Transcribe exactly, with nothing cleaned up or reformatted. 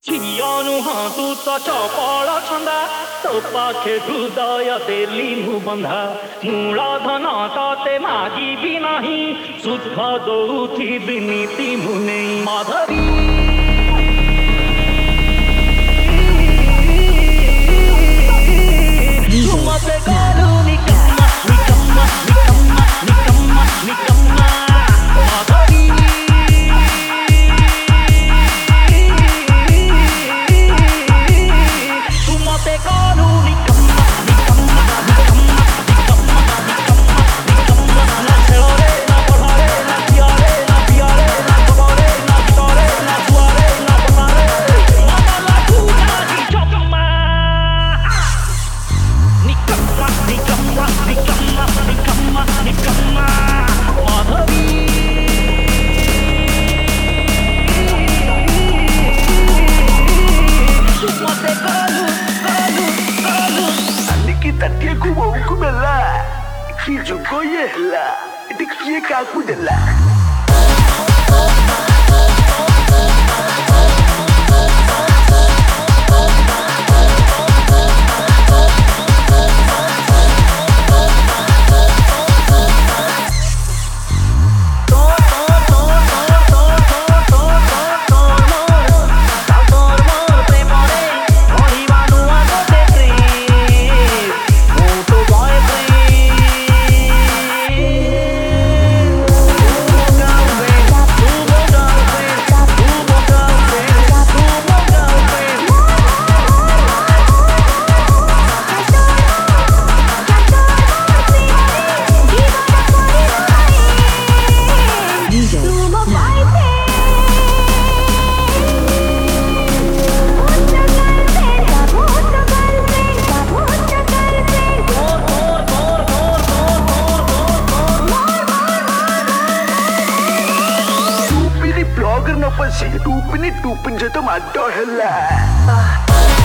ଝିଅ ନୁହଁ ତୁ ତ ଚପଳ ଛନ୍ଦା ତୋ ପାଖେ ହୃଦୟ ଦେଲି ମୁଁ ବନ୍ଧା ମୂଳଧନ ତତେ ମାଗିବି ନାହିଁ ସୁଧ ଦଉଥିବି ନୀତି ମୁଁ ନେଇ ମାଧବୀ ତୁ ମତେ କଲୁ ନିକମ୍ମା ନିକମ୍ମା ନିକମ୍ମା ନିକମ୍ମା ନିକମ୍ମା Madhabi Kiye kaku dela Blogger na pa si Tupin ni Tupin sa tomato hela